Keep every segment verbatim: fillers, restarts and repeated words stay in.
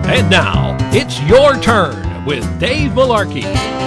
And now, it's your turn with Dave Malarkey.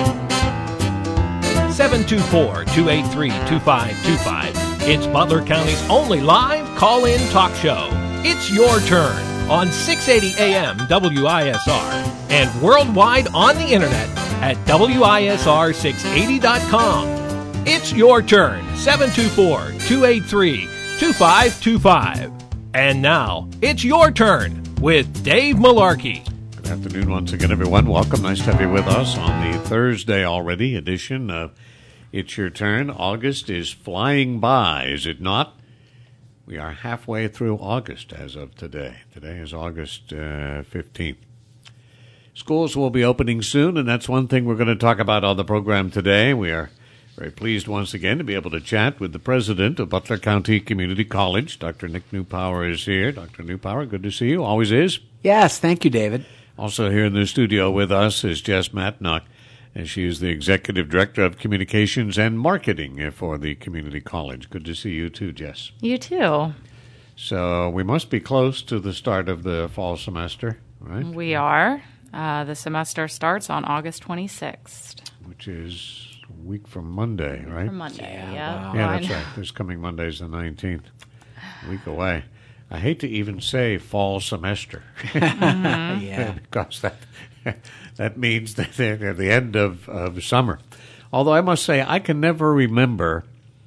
seven two four, two eight three, two five two five. It's Butler County's only live call-in talk show. It's your turn on six eighty A M W I S R and worldwide on the internet at W I S R six eighty dot com. It's your turn, seven two four, two eight three, two five two five. And now, it's your turn with Dave Malarkey. Good afternoon once again, everyone. Welcome. Nice to have you with us on the Thursday already edition of It's Your Turn. August is flying by, is it not? We are halfway through August as of today. Today is August uh, fifteenth. Schools will be opening soon, and that's one thing we're going to talk about on the program today. We are very pleased once again to be able to chat with the president of Butler County Community College. Doctor Nick Newpower is here. Doctor Newpower, good to see you. Always is. Yes, thank you, David. Also here in the studio with us is Jess Matnock, and she is the Executive Director of Communications and Marketing for the Community College. Good to see you too, Jess. You too. So we must be close to the start of the fall semester, right? We are. Uh, the semester starts on August twenty-sixth. Which is a week from Monday, right? From Monday, yeah. Yeah, wow. Yeah, that's right. This coming Monday is the nineteenth. A week away. I hate to even say fall semester. Mm-hmm. Yeah. Because that that means that they're at the end of, of summer. Although I must say, I can never remember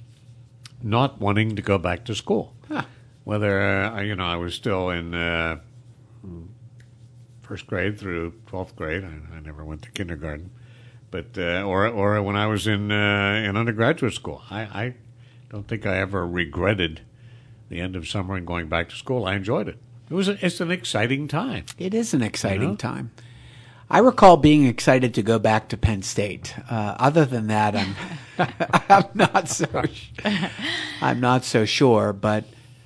not wanting to go back to school. Huh. Whether, uh, you know, I was still in uh, first grade through twelfth grade. I, I never went to kindergarten. But uh, or or when I was in uh, in undergraduate school, I, I don't think I ever regretted the end of summer and going back to school. I enjoyed it. It was a, it's an exciting time. It is an exciting You know? time. I recall being excited to go back to Penn State. Uh, other than that, I'm I'm not so I'm not so sure. But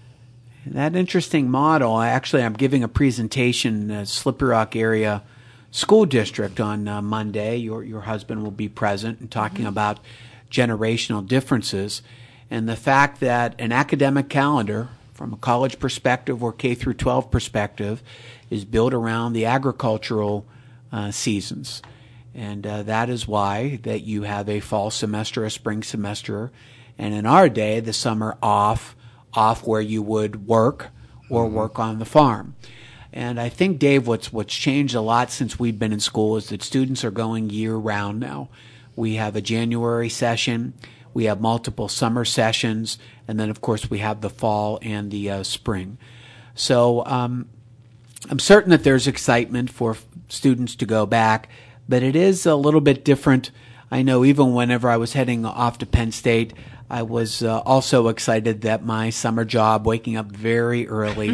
that interesting model. I actually I'm giving a presentation in the Slippery Rock area school district on uh, Monday. Your your husband will be present and talking mm-hmm. about generational differences and the fact that an academic calendar from a college perspective or K through twelve perspective is built around the agricultural uh, seasons. And uh, that is why that you have a fall semester, a spring semester, and in our day, the summer off, off where you would work or mm-hmm. work on the farm. And I think, Dave, what's what's changed a lot since we've been in school is that students are going year-round now. We have a January session, we have multiple summer sessions, and then, of course, we have the fall and the uh, spring. So um, I'm certain that there's excitement for f- students to go back, but it is a little bit different. I know even whenever I was heading off to Penn State, I was uh, also excited that my summer job, waking up very early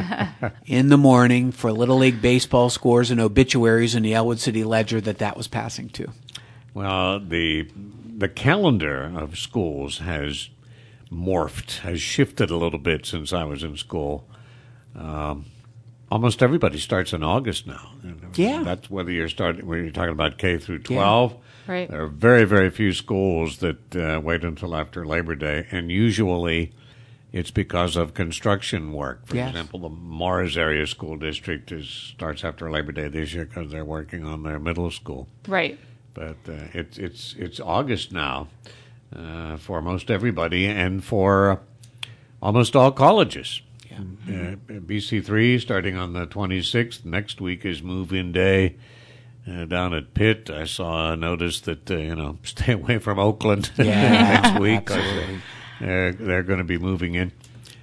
in the morning for Little League baseball scores and obituaries in the Elwood City Ledger, that that was passing too. Well, the the calendar of schools has morphed, has shifted a little bit since I was in school. Um, almost everybody starts in August now. Yeah, that's whether you're starting when you're talking about K through twelve. Yeah. Right. There are very, very few schools that uh, wait until after Labor Day, and usually it's because of construction work. For yes. example, the Mars Area School District is starts after Labor Day this year because they're working on their middle school. Right. But uh, it's it's it's August now uh, for most everybody and for almost all colleges. Yeah. Mm-hmm. Uh, B C three starting on the twenty-sixth. Next week is move-in day. Uh, down at Pitt, I saw a notice that, uh, you know, stay away from Oakland yeah, next week. Absolutely. They're, they're going to be moving in.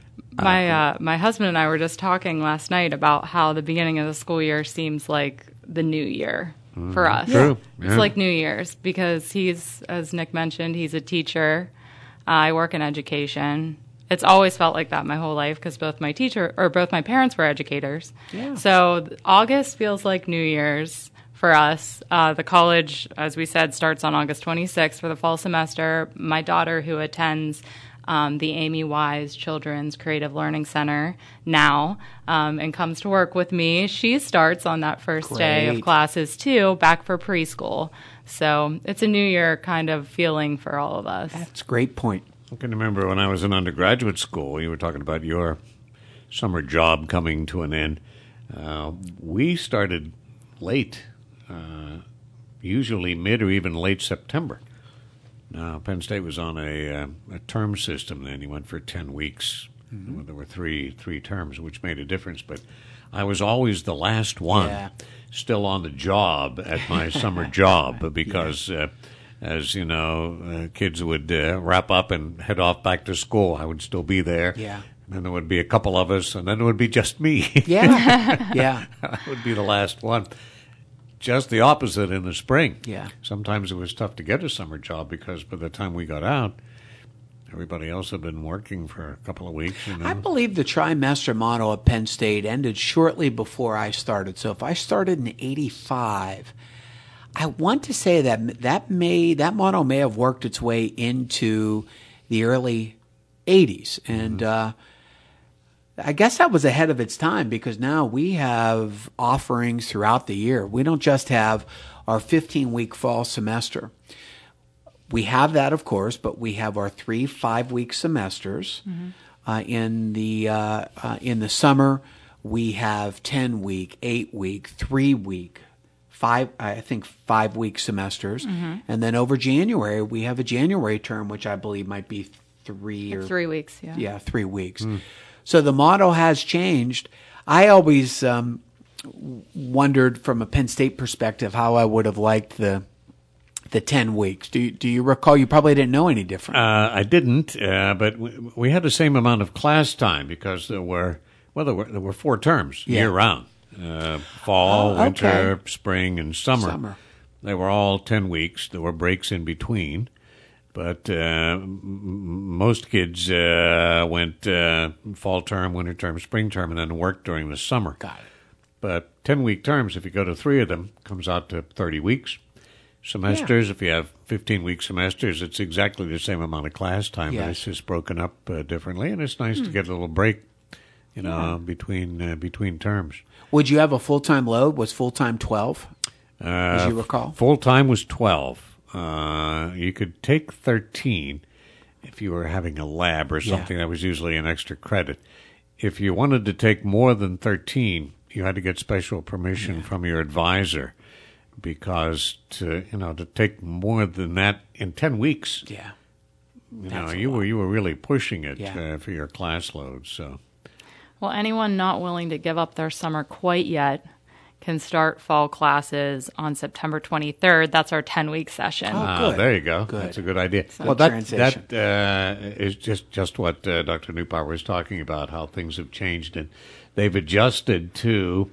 My uh, my husband and I were just talking last night about how the beginning of the school year seems like the new year mm, for us. True. It's Yeah. like New Year's because he's, as Nick mentioned, he's a teacher. Uh, I work in education. It's always felt like that my whole life because both my teacher or both my parents were educators. Yeah. So August feels like New Year's. For us, uh, the college, as we said, starts on August twenty-sixth for the fall semester. My daughter, who attends um, the Amy Wise Children's Creative Learning Center now um, and comes to work with me, she starts on that first Great. day of classes, too, back for preschool. So it's a new year kind of feeling for all of us. That's a great point. I can remember when I was in undergraduate school, you were talking about your summer job coming to an end. Uh, we started late, uh, usually mid or even late September. Now, Penn State was on a, uh, a term system then. You went for ten weeks. Mm-hmm. There were three three terms, which made a difference. But I was always the last one Yeah. still on the job at my summer job because, uh, as you know, uh, kids would uh, wrap up and head off back to school. I would still be there. Yeah. And then there would be a couple of us, and then it would be just me. Yeah. Yeah. I would be the last one. Just the opposite in the spring. Yeah. Sometimes it was tough to get a summer job because by the time we got out, everybody else had been working for a couple of weeks. You know? I believe the trimester model at Penn State ended shortly before I started. So if I started in eighty-five, I want to say that that may that model may have worked its way into the early eighties. And mm-hmm. uh, I guess that was ahead of its time because now we have offerings throughout the year. We don't just have our fifteen-week fall semester. We have that, of course, but we have our three five-week semesters. Mm-hmm. Uh, in the uh, uh, in the summer, we have ten-week, eight-week, three-week, five. I think five-week semesters, mm-hmm. and then over January we have a January term, which I believe might be three or three weeks. Yeah, yeah, three weeks. Mm. So the model has changed. I always um, wondered from a Penn State perspective how I would have liked the the ten weeks. Do you, do you recall? You probably didn't know any different. Uh, I didn't, uh, but we, we had the same amount of class time because there were well there were, there were four terms yeah. year round: uh, fall, oh, okay. winter, spring, and summer. Summer. They were all ten weeks. There were breaks in between. But uh, m- most kids uh, went uh, fall term, winter term, spring term, and then worked during the summer. Got it. But ten-week terms, if you go to three of them, comes out to thirty weeks. Semesters, yeah. if you have fifteen-week semesters, it's exactly the same amount of class time, yes. but it's just broken up uh, differently, and it's nice hmm. to get a little break, you know, yeah. between uh, between terms. Would you have a full-time load? Was full-time twelve, uh, as you recall? Full-time was twelve. Uh, you could take thirteen if you were having a lab or something. Yeah. That was usually an extra credit. If you wanted to take more than thirteen, you had to get special permission yeah. from your advisor because to you know to take more than that in ten weeks, yeah, you know you were you were really pushing it yeah. uh, for your class load. So, well, anyone not willing to give up their summer quite yet can start fall classes on September twenty-third. That's our ten-week session. Oh, ah, good. There you go. Good. That's a good idea. So well, that transition. that uh, is just, just what uh, Doctor Neupauer was talking about, how things have changed, and they've adjusted to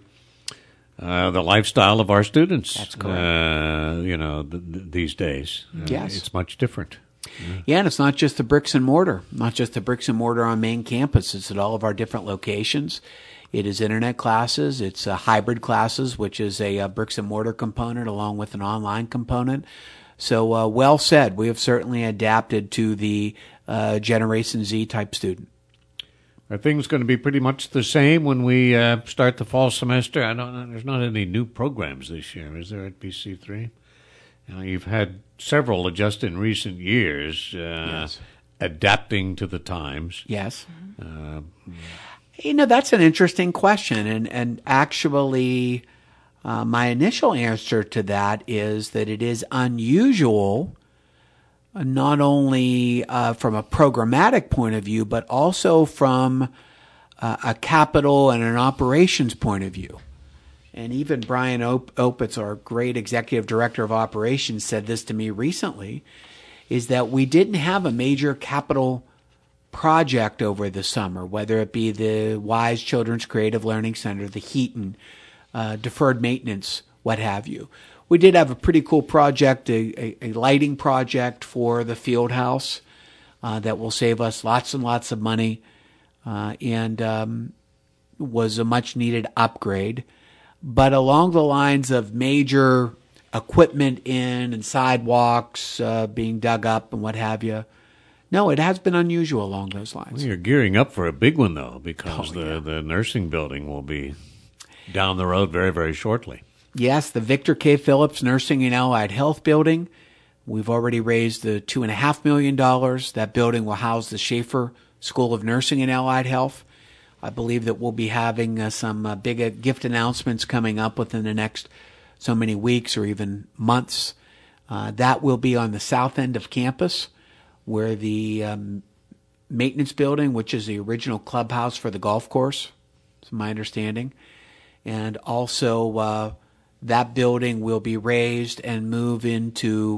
uh, the lifestyle of our students. That's correct. Uh, you know, th- th- these days. Uh, yes. It's much different. Yeah. yeah, and it's not just the bricks and mortar, not just the bricks and mortar on main campus. It's at all of our different locations. It is internet classes. It's uh, hybrid classes, which is a, a bricks and mortar component along with an online component. So uh, well said. We have certainly adapted to the uh, Generation Z type student. Are things going to be pretty much the same when we uh, start the fall semester? I don't know. There's not any new programs this year, is there, at B C three? You know, you've had several just in recent years uh, yes. adapting to the times. Yes. Uh, You know, that's an interesting question. And, and actually, uh, my initial answer to that is that it is unusual, uh, not only uh, from a programmatic point of view, but also from uh, a capital and an operations point of view. And even Brian Op- Opitz, our great executive director of operations, said this to me recently, is that we didn't have a major capital project over the summer, whether it be the Wise Children's Creative Learning Center, the Heaton, uh, deferred maintenance, what have you. We did have a pretty cool project, a, a, a lighting project for the field house uh, that will save us lots and lots of money uh, and um, was a much needed upgrade. But along the lines of major equipment in and sidewalks uh, being dug up and what have you, no, it has been unusual along those lines. Well, you're gearing up for a big one, though, because oh, the, yeah. the nursing building will be down the road very, very shortly. Yes, the Victor K. Phillips Nursing and Allied Health Building. We've already raised the two point five million dollars. That building will house the Schaefer School of Nursing and Allied Health. I believe that we'll be having uh, some uh, big uh, gift announcements coming up within the next so many weeks or even months. Uh, that will be on the south end of campus, where the um, maintenance building, which is the original clubhouse for the golf course, is my understanding. And also uh, that building will be raised and move into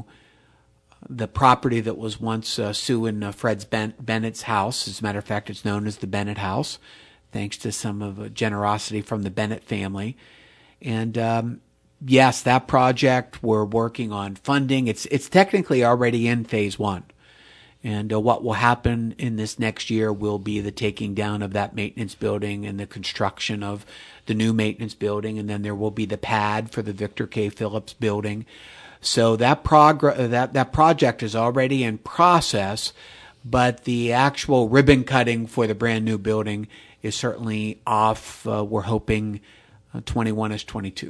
the property that was once uh, Sue and uh, Fred's ben- Bennett's house. As a matter of fact, it's known as the Bennett House, thanks to some of the generosity from the Bennett family. And um, yes, that project, we're working on funding. It's it's technically already in phase one. And uh, what will happen in this next year will be the taking down of that maintenance building and the construction of the new maintenance building. And then there will be the pad for the Victor K. Phillips building. So that progr- that that project is already in process, but the actual ribbon cutting for the brand new building is certainly off. Uh, we're hoping uh, twenty-one is twenty-two.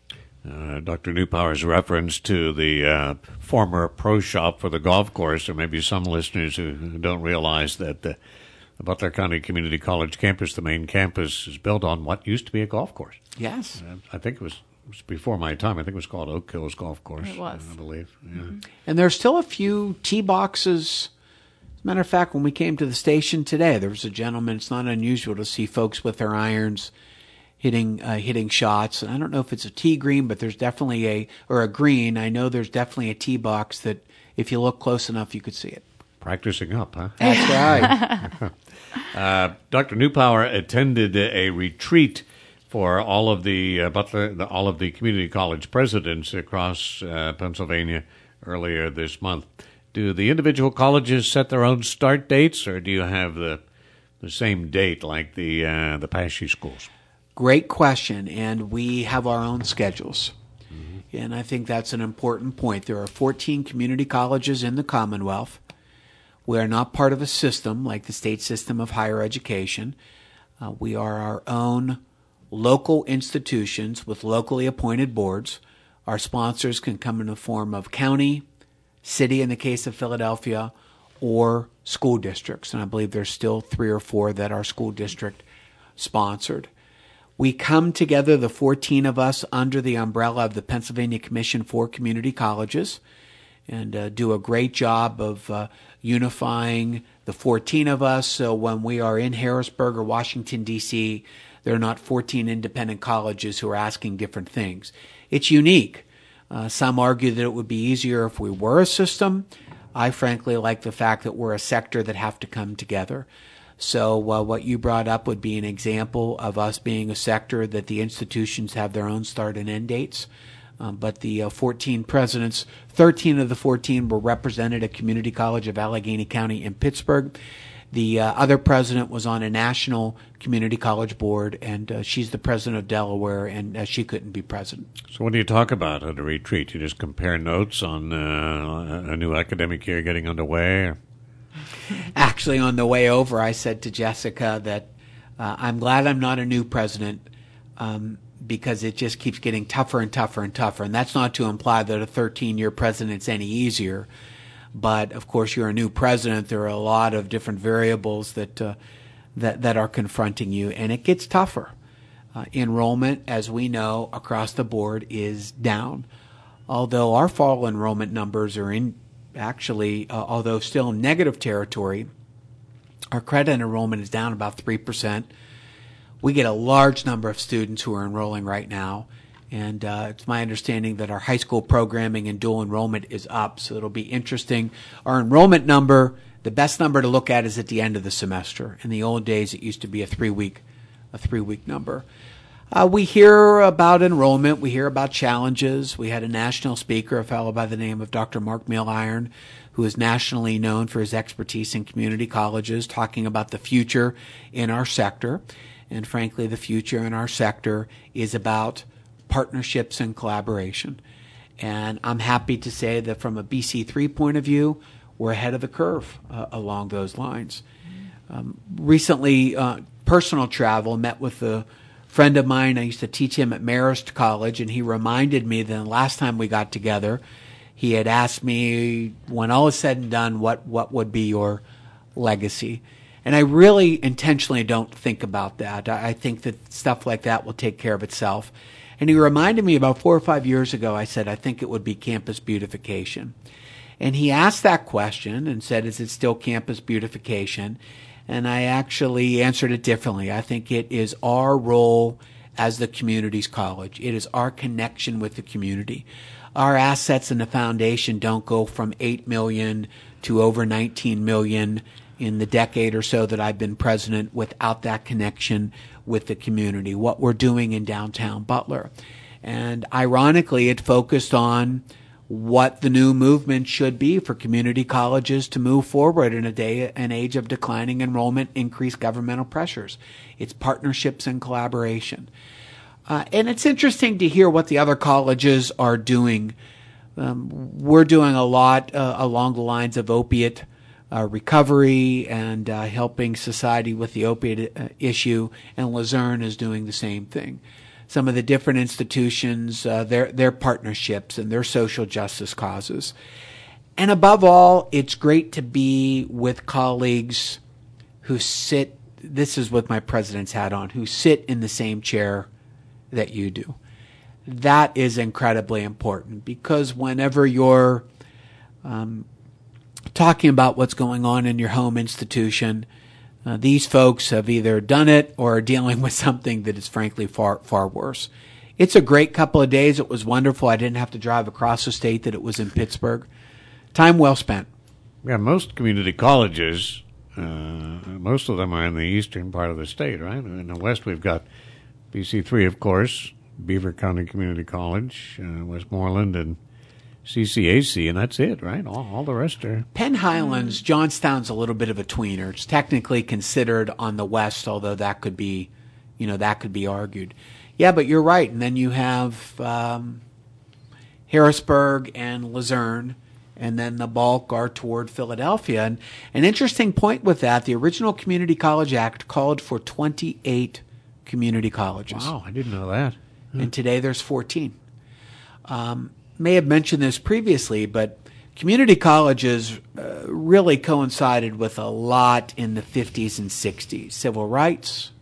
Uh, Doctor Newpower's reference to the uh, former pro shop for the golf course. There may be some listeners who don't realize that the Butler County Community College campus, the main campus, is built on what used to be a golf course. Yes. Uh, I think it was, it was before my time. I think it was called Oak Hills Golf Course. It was. I believe. Yeah. Mm-hmm. And there's still a few tee boxes. As a matter of fact, when we came to the station today, there was a gentleman. It's not unusual to see folks with their irons hitting uh, hitting shots. And I don't know if it's a tee green, but there's definitely a, or a green. I know there's definitely a tee box that if you look close enough, you could see it. Practicing up, huh? That's right. uh, Doctor Newpower attended a retreat for all of the uh, Butler, the, all of the community college presidents across uh, Pennsylvania earlier this month. Do the individual colleges set their own start dates, or do you have the the same date like the uh, the Paschy schools? Great question, and we have our own schedules. Mm-hmm. And I think that's an important point. There are fourteen community colleges in the Commonwealth. We are not part of a system like the state system of higher education. Uh, we are our own local institutions with locally appointed boards. Our sponsors can come in the form of county, city in the case of Philadelphia, or school districts. And I believe there's still three or four that are school district sponsored. We come together, the fourteen of us, under the umbrella of the Pennsylvania Commission for Community Colleges, and uh, do a great job of uh, unifying the fourteen of us. So when we are in Harrisburg or Washington, D C, there are not fourteen independent colleges who are asking different things. It's unique. Uh, some argue that it would be easier if we were a system. I frankly like the fact that we're a sector that have to come together. So uh, what you brought up would be an example of us being a sector that the institutions have their own start and end dates. Um, but the uh, fourteen presidents, thirteen of the fourteen were represented at Community College of Allegheny County in Pittsburgh. The uh, other president was on a national community college board, and uh, she's the president of Delaware, and uh, she couldn't be president. So what do you talk about at a retreat? You just compare notes on uh, a new academic year getting underway? Or? Actually, on the way over, I said to Jessica that uh, I'm glad I'm not a new president um, because it just keeps getting tougher and tougher and tougher. And that's not to imply that a thirteen-year president's any easier. But, of course, you're a new president. There are a lot of different variables that uh, that, that are confronting you, and it gets tougher. Uh, enrollment, as we know, across the board is down. Although our fall enrollment numbers are in actually, uh, although still negative territory, our credit enrollment is down about three percent. We get a large number of students who are enrolling right now, and uh, it's my understanding that our high school programming and dual enrollment is up, so it'll be interesting. Our enrollment number, the best number to look at is at the end of the semester. In the old days, it used to be a three-week, a three-week number. Uh, we hear about enrollment. We hear about challenges. We had a national speaker, a fellow by the name of Doctor Mark Milliron, who is nationally known for his expertise in community colleges, talking about the future in our sector. And frankly, the future in our sector is about partnerships and collaboration. And I'm happy to say that from a B C three point of view, we're ahead of the curve uh, along those lines. Um, recently, uh, personal travel, met with a friend of mine. I used to teach him at Marist College, and he reminded me that the last time we got together, he had asked me, when all is said and done, what, what would be your legacy? And I really intentionally don't think about that. I, I think that stuff like that will take care of itself. And he reminded me about four or five years ago, I said, I think it would be campus beautification. And he asked that question and said, is it still campus beautification? And I actually answered it differently. I think it is our role as the community's college. It is our connection with the community. Our assets in the foundation don't go from eight million dollars to over nineteen million dollars in the decade or so that I've been president without that connection with the community, what we're doing in downtown Butler. And ironically, it focused on what the new movement should be for community colleges to move forward in a day, an age of declining enrollment, increased governmental pressures. It's partnerships and collaboration. Uh, and it's interesting to hear what the other colleges are doing. Um, we're doing a lot uh, along the lines of opiate uh, recovery and uh, helping society with the opiate uh, issue, and Luzerne is doing the same thing. Some of the different institutions, uh, their their partnerships and their social justice causes. And above all, it's great to be with colleagues who sit, this is with my president's hat on, who sit in the same chair that you do. That is incredibly important, because whenever you're um, talking about what's going on in your home institution, Uh, these folks have either done it or are dealing with something that is frankly far, far worse. It's a great couple of days. It was wonderful. I didn't have to drive across the state, that it was in Pittsburgh. Time well spent. Yeah, most community colleges, uh, most of them are in the eastern part of the state, right? In the west, we've got B C three, of course, Beaver County Community College, uh, Westmoreland, and C C A C, and that's it, right? All, all the rest are... Penn Highlands, Johnstown's a little bit of a tweener. It's technically considered on the west, although that could be, you know, that could be argued. Yeah, but you're right. And then you have um, Harrisburg and Luzerne, and then the bulk are toward Philadelphia. And an interesting point with that, the original Community College Act called for twenty-eight community colleges. Wow, I didn't know that. Hmm. And today there's fourteen. Um, may have mentioned this previously, but community colleges uh, really coincided with a lot in the fifties and sixties. Civil rights,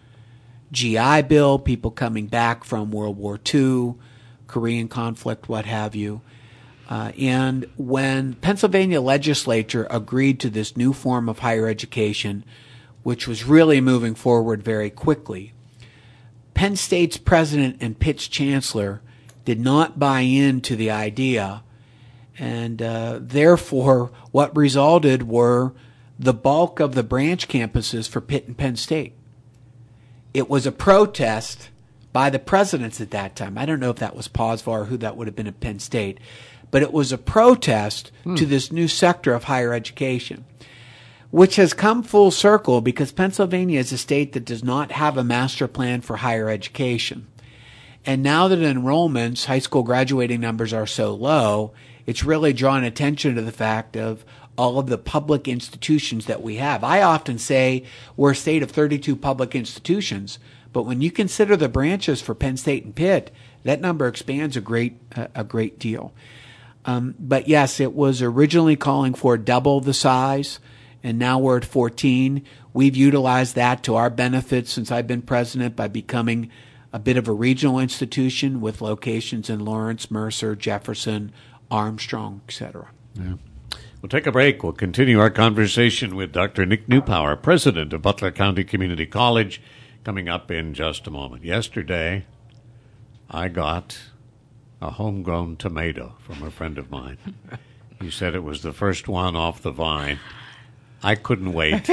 G I Bill, people coming back from World War Two, Korean conflict, what have you. Uh, and when Pennsylvania legislature agreed to this new form of higher education, which was really moving forward very quickly, Penn State's president and Pitt's chancellor did not buy into the idea, and uh, therefore what resulted were the bulk of the branch campuses for Pitt and Penn State. It was a protest by the presidents at that time. I don't know if that was Posvar or who that would have been at Penn State, but it was a protest hmm. to this new sector of higher education, which has come full circle because Pennsylvania is a state that does not have a master plan for higher education. And now that enrollments, high school graduating numbers are so low, it's really drawn attention to the fact of all of the public institutions that we have. I often say we're a state of thirty-two public institutions, but when you consider the branches for Penn State and Pitt, that number expands a great uh, a great deal. Um, but yes, it was originally calling for double the size, and now we're at fourteen. We've utilized that to our benefit since I've been president by becoming a bit of a regional institution with locations in Lawrence, Mercer, Jefferson, Armstrong, et cetera. Yeah. We'll take a break. We'll continue our conversation with Doctor Nick Newpower, president of Butler County Community College, coming up in just a moment. Yesterday, I got a homegrown tomato from a friend of mine. He said it was the first one off the vine. I couldn't wait.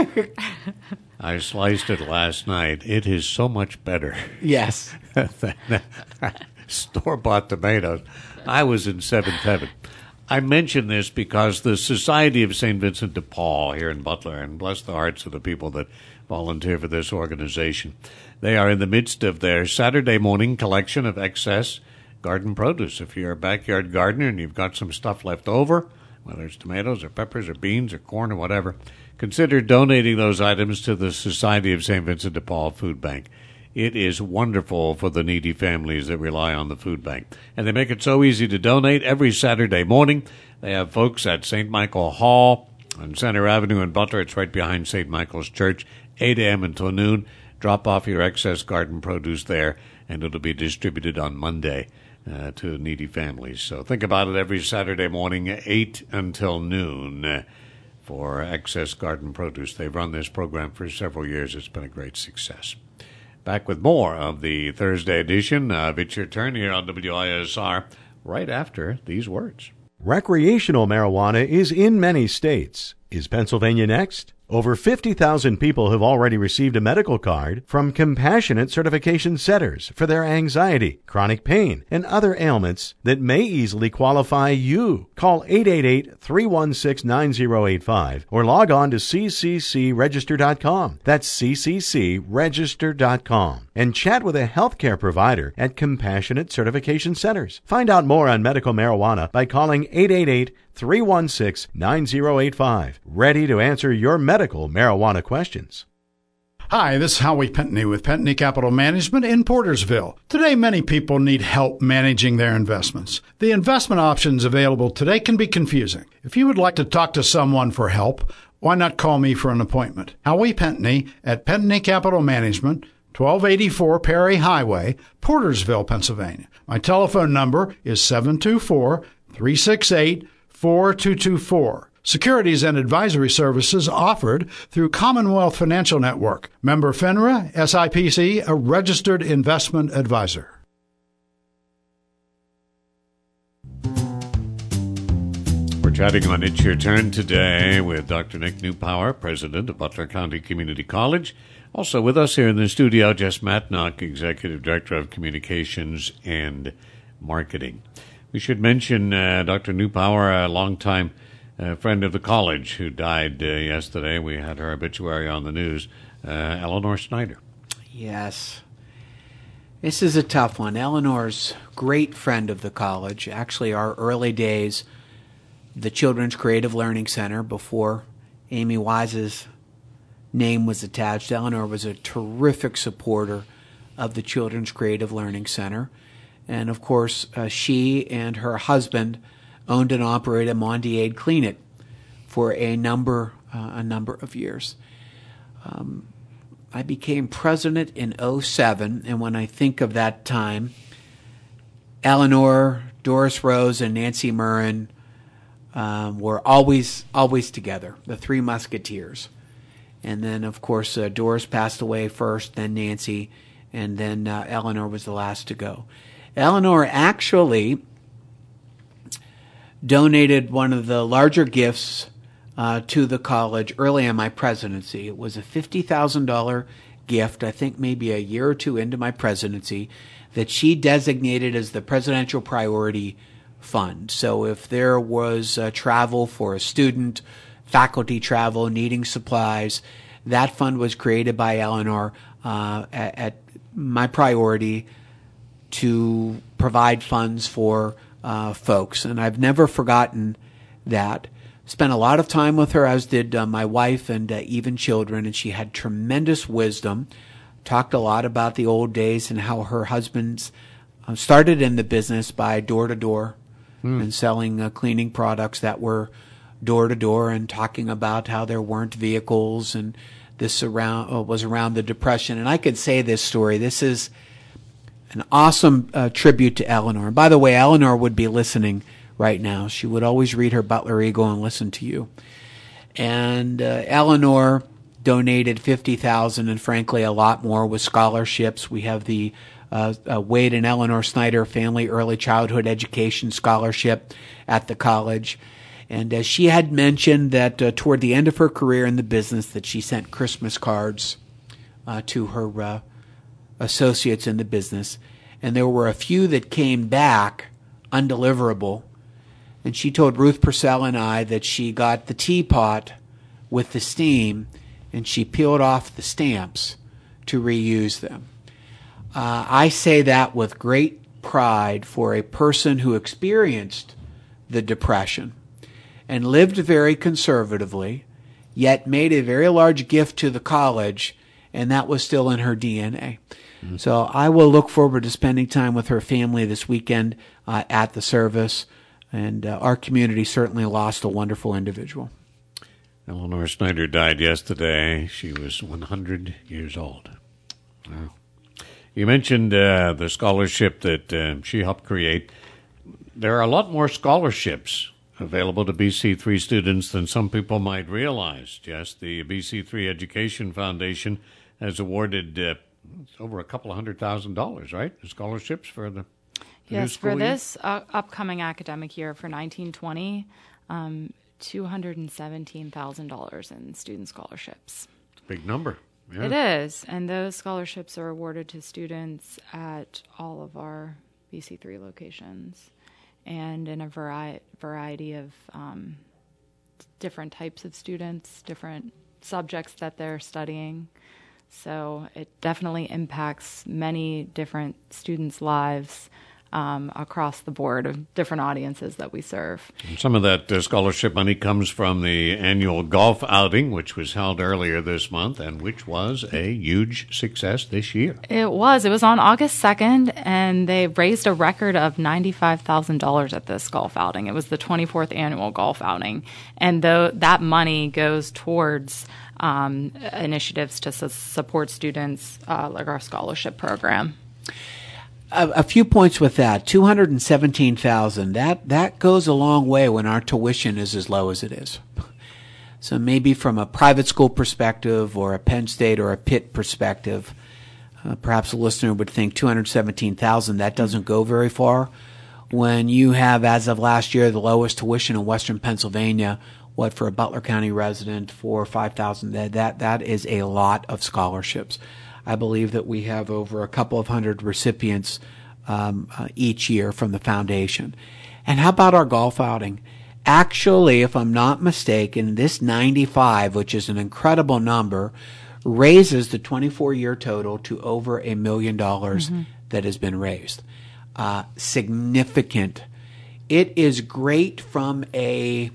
I sliced it last night. It is so much better. Yes. than store-bought tomatoes. I was in seventh heaven. I mention this because the Society of Saint Vincent de Paul here in Butler, and bless the hearts of the people that volunteer for this organization, they are in the midst of their Saturday morning collection of excess garden produce. If you're a backyard gardener and you've got some stuff left over, whether it's tomatoes or peppers or beans or corn or whatever, consider donating those items to the Society of Saint Vincent de Paul Food Bank. It is wonderful for the needy families that rely on the food bank. And they make it so easy to donate every Saturday morning. They have folks at Saint Michael Hall On Center Avenue in Butler, it's right behind Saint Michael's Church, eight a.m. until noon. Drop off your excess garden produce there, and it'll be distributed on Monday uh, to needy families. So think about it every Saturday morning, eight until noon, uh, for excess garden produce. They've run this program for several years. It's been a great success. Back with more of the Thursday edition of It's Your Turn here on W I S R right after these words. Recreational marijuana is in many states. Is Pennsylvania next? Over fifty thousand people have already received a medical card from compassionate certification centers for their anxiety, chronic pain, and other ailments that may easily qualify you. Call eight eight eight, three one six, nine zero eight five or log on to c c c register dot com. That's c c c register dot com. And chat with a healthcare provider at Compassionate Certification Centers. Find out more on medical marijuana by calling eight eight eight, three one six, nine zero eight five. Ready to answer your medical marijuana questions. Hi, this is Howie Pentney with Pentney Capital Management in Portersville. Today, many people need help managing their investments. The investment options available today can be confusing. If you would like to talk to someone for help, why not call me for an appointment? Howie Pentney at Pentney Capital Management, twelve eighty-four Perry Highway, Portersville, Pennsylvania. My telephone number is seven two four, three six eight, four two two four. Securities and advisory services offered through Commonwealth Financial Network. Member FINRA, S I P C, a registered investment advisor. We're chatting on It's Your Turn today with Doctor Nick Newpower, president of Butler County Community College. Also with us here in the studio, Jess Matnock, executive director of communications and marketing. We should mention uh, Doctor Newpower, a longtime uh, friend of the college who died uh, yesterday. We had her obituary on the news, uh, Eleanor Snyder. Yes. This is a tough one. Eleanor's great friend of the college. Actually, our early days, the Children's Creative Learning Center, before Amy Wise's name was attached, Eleanor was a terrific supporter of the Children's Creative Learning Center. And, of course, uh, she and her husband owned and operated Mondiade Clean It for a number uh, a number of years. Um, I became president in oh seven, and when I think of that time, Eleanor, Doris Rose, and Nancy Murrin um, were always always together, the Three Musketeers. And then, of course, uh, Doris passed away first, then Nancy, and then uh, Eleanor was the last to go. Eleanor actually donated one of the larger gifts uh, to the college early in my presidency. It was a fifty thousand dollars gift, I think maybe a year or two into my presidency, that she designated as the Presidential Priority Fund. So if there was uh, travel for a student, faculty travel, needing supplies, that fund was created by Eleanor uh, at, at my priority to provide funds for uh, folks. And I've never forgotten that. Spent a lot of time with her, as did uh, my wife and uh, even children, and she had tremendous wisdom. Talked a lot about the old days and how her husband's uh, started in the business by door-to-door mm. and selling uh, cleaning products that were door-to-door, and talking about how there weren't vehicles, and this around uh, was around the Depression. And I could say this story. This is an awesome uh, tribute to Eleanor. And by the way, Eleanor would be listening right now. She would always read her Butler Eagle and listen to you. And uh, Eleanor donated fifty thousand dollars, and frankly a lot more with scholarships. We have the uh, uh, Wade and Eleanor Snyder Family Early Childhood Education Scholarship at the college. And uh, she had mentioned that uh, toward the end of her career in the business that she sent Christmas cards uh, to her uh, associates in the business. And there were a few that came back undeliverable. And she told Ruth Purcell and I that she got the teapot with the steam and she peeled off the stamps to reuse them. Uh, I say that with great pride for a person who experienced the Depression and lived very conservatively, yet made a very large gift to the college, and that was still in her D N A. Mm-hmm. So I will look forward to spending time with her family this weekend uh, at the service, and uh, our community certainly lost a wonderful individual. Eleanor Snyder died yesterday. She was one hundred years old. Wow. You mentioned uh, the scholarship that uh, she helped create. There are a lot more scholarships available to B C three students than some people might realize. Jess, the B C three Education Foundation has awarded uh, over a couple of hundred thousand dollars, right? Scholarships for the, the yes, new school for year? this uh, upcoming academic year for nineteen twenty, um, two hundred seventeen thousand dollars in student scholarships. Big number. Yeah. It is, and those scholarships are awarded to students at all of our B C three locations and in a vari- variety of um, different types of students, different subjects that they're studying. So it definitely impacts many different students' lives um, across the board of different audiences that we serve. Some of that uh, scholarship money comes from the annual golf outing, which was held earlier this month and which was a huge success this year. It was. It was on August second, and they raised a record of ninety-five thousand dollars at this golf outing. It was the twenty-fourth annual golf outing, and though that money goes towards um, initiatives to su- support students uh, like our scholarship program. A, a few points with that. two hundred seventeen thousand dollars. That that goes a long way when our tuition is as low as it is. So maybe from a private school perspective or a Penn State or a Pitt perspective, uh, perhaps a listener would think two hundred seventeen thousand dollars, that doesn't go very far. When you have, as of last year, the lowest tuition in Western Pennsylvania, what for a Butler County resident, four or five thousand, that that that is a lot of scholarships. I believe that we have over a couple of hundred recipients um, uh, each year from the foundation. And how about our golf outing? Actually, if I'm not mistaken, this ninety-five, which is an incredible number, raises the twenty-four year total to over a million dollars that has been raised. Uh, significant. It is great from a,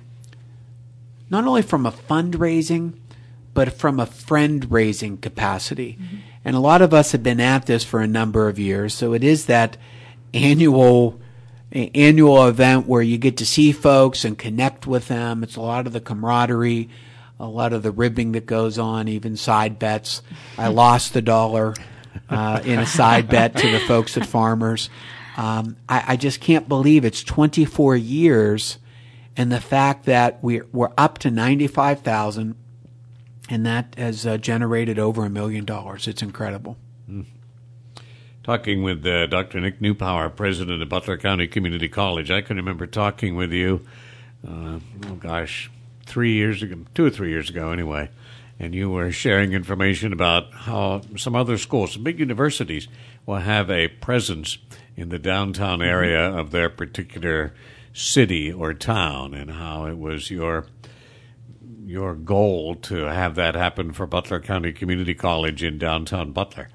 not only from a fundraising, but from a friend-raising capacity. Mm-hmm. And a lot of us have been at this for a number of years, so it is that annual annual event where you get to see folks and connect with them. It's a lot of the camaraderie, a lot of the ribbing that goes on, even side bets. I lost the dollar uh, in a side bet to the folks at Farmers. Um, I, I just can't believe it's twenty-four years, and the fact that we're, we're up to ninety-five thousand, and that has uh, generated over a million dollars. It's incredible. Mm. Talking with uh, Doctor Nick Newpower, president of Butler County Community College. I can remember talking with you, uh, oh gosh, three years ago, two or three years ago anyway, and you were sharing information about how some other schools, some big universities, will have a presence in the downtown area of their particular city or town, and how it was your your goal to have that happen for Butler County Community College in downtown Butler.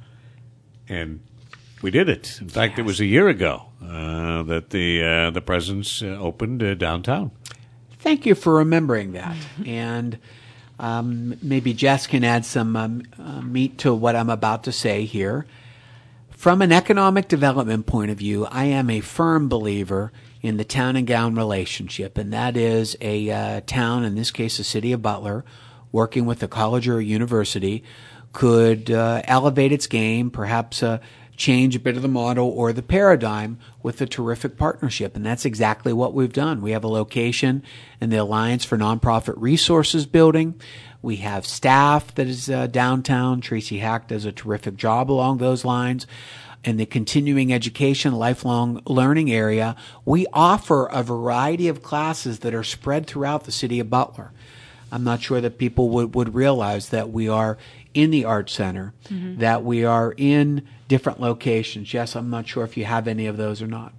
And we did it. In fact, yes. It was a year ago uh, that the uh, the presence uh, opened uh, downtown. Thank you for remembering that. And um, maybe Jess can add some um, uh, meat to what I'm about to say here. From an economic development point of view, I am a firm believer in the town and gown relationship, and that is a uh, town, in this case the city of Butler, working with a college or a university, could uh, elevate its game, perhaps uh, change a bit of the model or the paradigm with a terrific partnership. And that's exactly what we've done. We have a location in the Alliance for Nonprofit Resources building. We have staff that is uh, downtown. Tracy Hack does a terrific job along those lines. In the continuing education, lifelong learning area, we offer a variety of classes that are spread throughout the city of Butler. I'm not sure that people would, would realize that we are in the Art Center, mm-hmm. that we are in different locations. Yes, I'm not sure if you have any of those or not.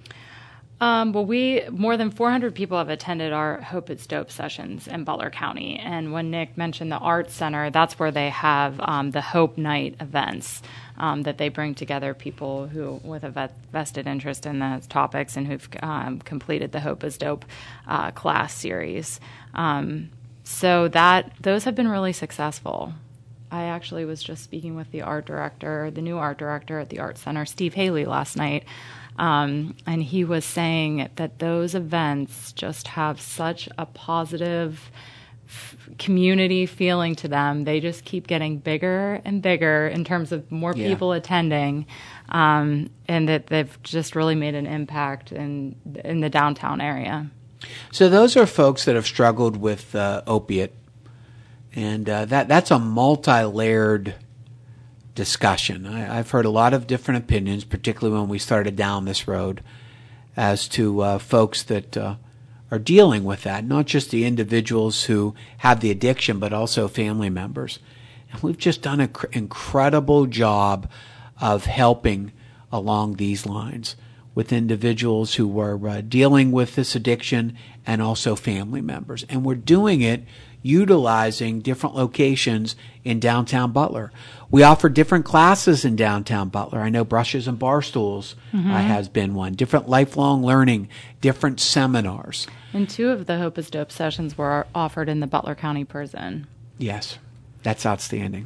Um, well, we more than four hundred people have attended our Hope It's Dope sessions in Butler County. And when Nick mentioned the Art Center, that's where they have um, the Hope Night events um, that they bring together people who with a vet- vested interest in those topics and who've um, completed the Hope Is Dope uh, class series. Um, so that those have been really successful. I actually was just speaking with the art director, the new art director at the Art Center, Steve Haley, last night. Um, and he was saying that those events just have such a positive f- community feeling to them. They just keep getting bigger and bigger in terms of more Yeah. people attending, um, and that they've just really made an impact in in the downtown area. So those are folks that have struggled with uh, opiate, and uh, that that's a multi-layered discussion. I, I've heard a lot of different opinions, particularly when we started down this road, as to uh, folks that uh, are dealing with that, not just the individuals who have the addiction, but also family members. And we've just done an cr- incredible job of helping along these lines with individuals who were uh, dealing with this addiction and also family members. And we're doing it utilizing different locations in downtown Butler. We offer different classes in downtown Butler. I know Brushes and Barstools mm-hmm. uh, has been one. Different lifelong learning, different seminars. And two of the Hope is Dope sessions were offered in the Butler County Prison. Yes, that's outstanding.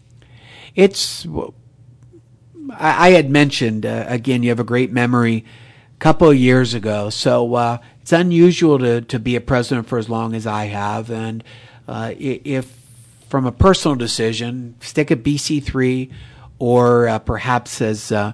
It's, I, I had mentioned, uh, again, you have a great memory a couple of years ago. So uh, it's unusual to, to be a president for as long as I have. And uh, if, from a personal decision, stick at B C three, or uh, perhaps as, uh,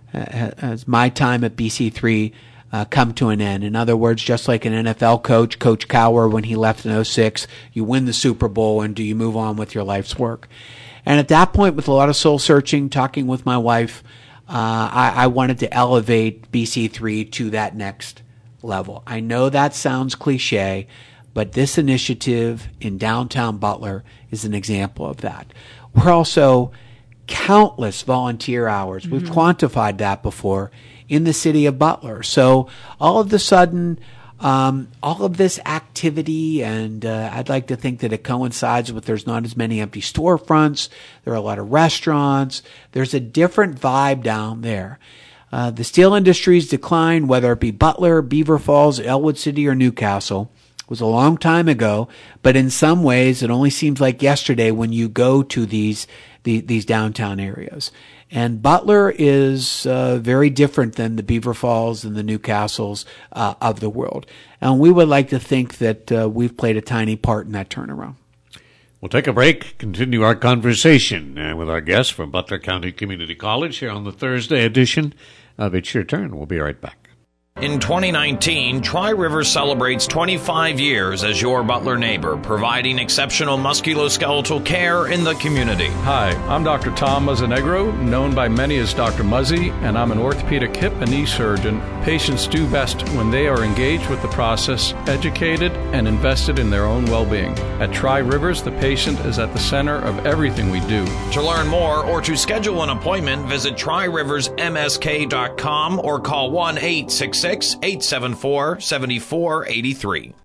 as my time at B C three Uh, come to an end. In other words, just like an N F L coach, Coach Cowher, when he left in oh six, you win the Super Bowl, and do you move on with your life's work? And at that point, with a lot of soul searching, talking with my wife, uh, I, I wanted to elevate B C three to that next level. I know that sounds cliche, but this initiative in downtown Butler is an example of that. We're also countless volunteer hours. Mm-hmm. We've quantified that before in the city of Butler. So all of a sudden, um, all of this activity, and uh, I'd like to think that it coincides with there's not as many empty storefronts. There are a lot of restaurants. There's a different vibe down there. Uh, the steel industry's decline, whether it be Butler, Beaver Falls, Elwood City, or Newcastle, was a long time ago, but in some ways it only seems like yesterday when you go to these the, these downtown areas. And Butler is uh, very different than the Beaver Falls and the Newcastles uh, of the world. And we would like to think that uh, we've played a tiny part in that turnaround. We'll take a break, continue our conversation uh, with our guests from Butler County Community College here on the Thursday edition of It's Your Turn. We'll be right back. In twenty nineteen, Tri-Rivers celebrates twenty-five years as your Butler neighbor, providing exceptional musculoskeletal care in the community. Hi, I'm Doctor Tom Mazzanegro, known by many as Doctor Muzzy, and I'm an orthopedic hip and knee surgeon. Patients do best when they are engaged with the process, educated, and invested in their own well-being. At Tri-Rivers, the patient is at the center of everything we do. To learn more or to schedule an appointment, visit tri rivers m s k dot com or call one eight six six, eight seven four, seven four eight three.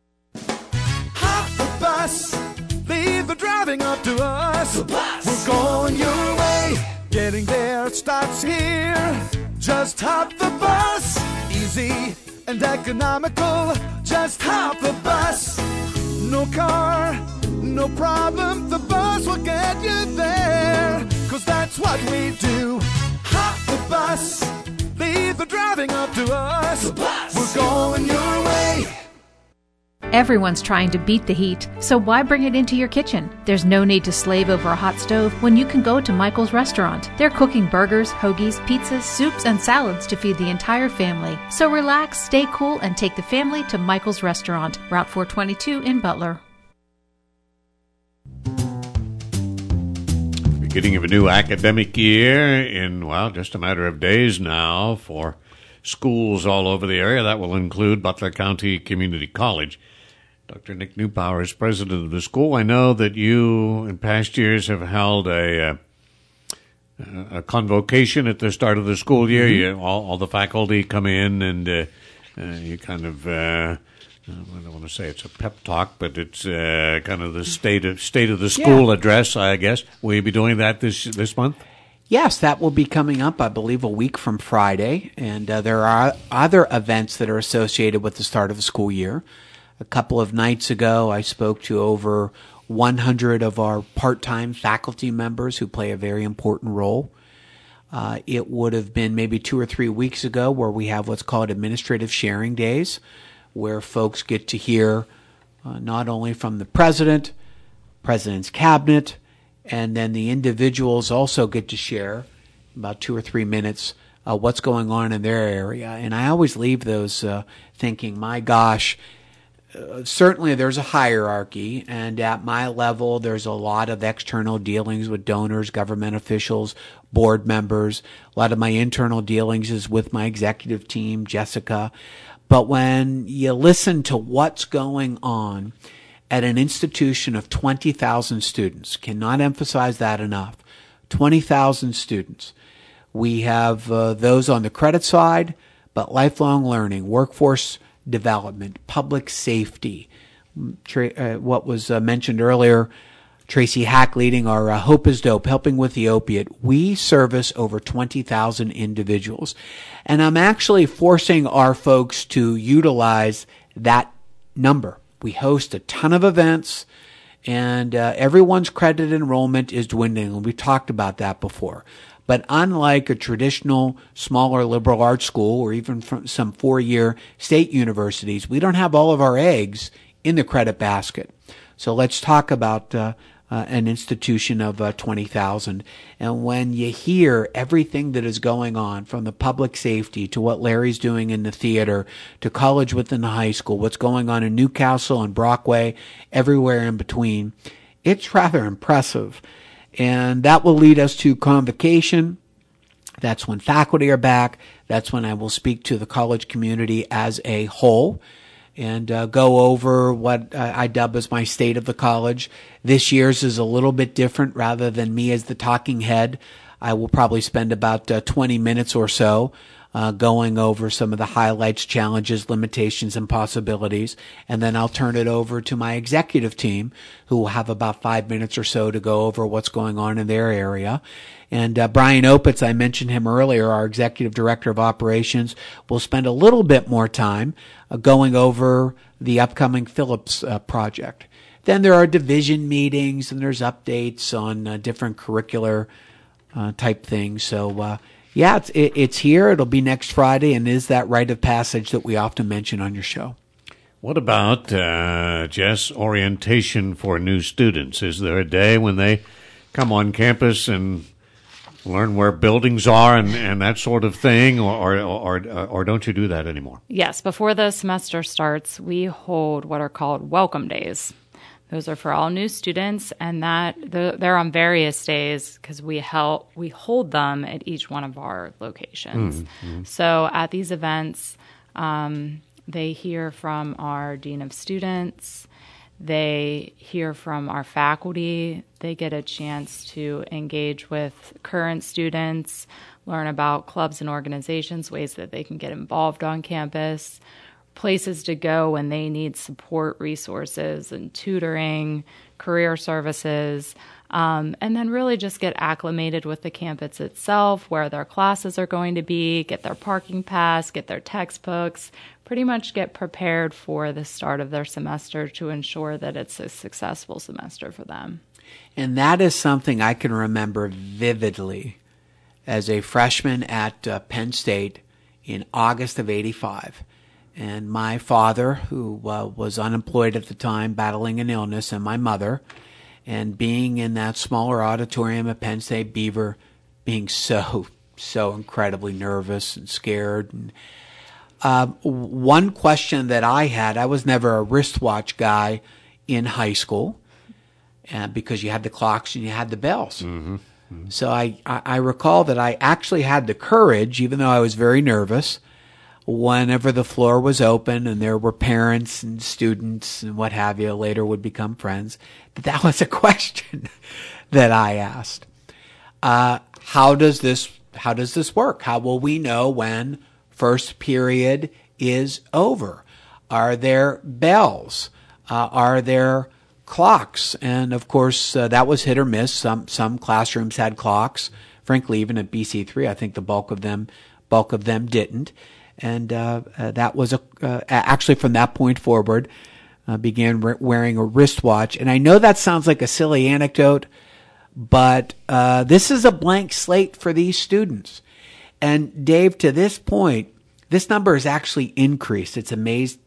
Hop the bus, leave the driving up to us. The bus. We're going your way, getting there starts here. Just hop the bus, easy and economical. Just hop the bus, no car, no problem. The bus will get you there, 'cause that's what we do. Hop the bus, leave the driving up to us. The bus. We're going your way. Everyone's trying to beat the heat, so why bring it into your kitchen? There's no need to slave over a hot stove when you can go to Michael's Restaurant. They're cooking burgers, hoagies, pizzas, soups, and salads to feed the entire family. So relax, stay cool, and take the family to Michael's Restaurant, Route four twenty-two in Butler. Beginning of a new academic year in, well, just a matter of days now for schools all over the area. That will include Butler County Community College. Doctor Nick Newpower is president of the school. I know that you, in past years, have held a, a, a convocation at the start of the school year. Mm-hmm. You, all, all the faculty come in and uh, uh, you kind of... Uh, I don't want to say it's a pep talk, but it's uh, kind of the state of state of the school yeah. address, I guess. Will you be doing that this this month? Yes, that will be coming up, I believe, a week from Friday. And uh, there are other events that are associated with the start of the school year. A couple of nights ago, I spoke to over one hundred of our part-time faculty members who play a very important role. Uh, it would have been maybe two or three weeks ago where we have what's called administrative sharing days, where folks get to hear uh, not only from the president, president's cabinet, and then the individuals also get to share about two or three minutes uh, what's going on in their area. And I always leave those uh, thinking, my gosh, uh, certainly there's a hierarchy, and at my level there's a lot of external dealings with donors, government officials, board members. A lot of my internal dealings is with my executive team, Jessica. But when you listen to what's going on at an institution of twenty thousand students, cannot emphasize that enough, twenty thousand students. We have uh, those on the credit side, but lifelong learning, workforce development, public safety. Tra- uh, what was uh, mentioned earlier, Tracy Hack leading our uh, Hope is Dope, helping with the opiate. We service over twenty thousand individuals. And I'm actually forcing our folks to utilize that number. We host a ton of events, and uh, everyone's credit enrollment is dwindling. And we've talked about that before. But unlike a traditional smaller liberal arts school or even from some four-year state universities, we don't have all of our eggs in the credit basket. So let's talk about uh, uh, an institution of uh, twenty thousand. And when you hear everything that is going on, from the public safety to what Larry's doing in the theater to college within the high school, what's going on in Newcastle and Brockway, everywhere in between, it's rather impressive. And that will lead us to convocation. That's when faculty are back. That's when I will speak to the college community as a whole and uh, go over what uh, I dub as my state of the college. This year's is a little bit different. Rather than me as the talking head, I will probably spend about uh, twenty minutes or so uh, going over some of the highlights, challenges, limitations, and possibilities. And then I'll turn it over to my executive team, who will have about five minutes or so to go over what's going on in their area. And uh, Brian Opitz, I mentioned him earlier, our Executive Director of Operations, will spend a little bit more time uh, going over the upcoming Phillips uh, project. Then there are division meetings, and there's updates on uh, different curricular uh, type things. So, uh, yeah, it's, it, it's here. It'll be next Friday, and is that rite of passage that we often mention on your show. What about, uh, Jess, orientation for new students? Is there a day when they come on campus and learn where buildings are and, and that sort of thing, or, or or or don't you do that anymore? Yes, before the semester starts, we hold what are called welcome days. Those are for all new students, and that they're on various days because we help we hold them at each one of our locations. Mm-hmm. So at these events, um, they hear from our dean of students. They hear from our faculty. They get a chance to engage with current students, learn about clubs and organizations, ways that they can get involved on campus, places to go when they need support resources and tutoring, career services, um, and then really just get acclimated with the campus itself, where their classes are going to be, get their parking pass, get their textbooks, pretty much get prepared for the start of their semester to ensure that it's a successful semester for them. And that is something I can remember vividly as a freshman at uh, Penn State in August of eighty-five. And my father, who uh, was unemployed at the time, battling an illness, and my mother, and being in that smaller auditorium at Penn State Beaver, being so, so incredibly nervous and scared. And uh, one question that I had, I was never a wristwatch guy in high school, uh, because you had the clocks and you had the bells. Mm-hmm. Mm-hmm. So I, I, I recall that I actually had the courage, even though I was very nervous, whenever the floor was open and there were parents and students and what have you, later would become friends, that that was a question that I asked. Uh, how does this, how does this work? How will we know when first period is over? Are there bells? Uh, are there clocks? And of course, uh, that was hit or miss. Some, some classrooms had clocks. Frankly, even at B C three, I think the bulk of them, bulk of them didn't. And uh, uh, that was a uh, actually from that point forward, uh, began re- wearing a wristwatch. And I know that sounds like a silly anecdote, but uh, this is a blank slate for these students. And Dave, to this point, this number has actually increased. It's amazed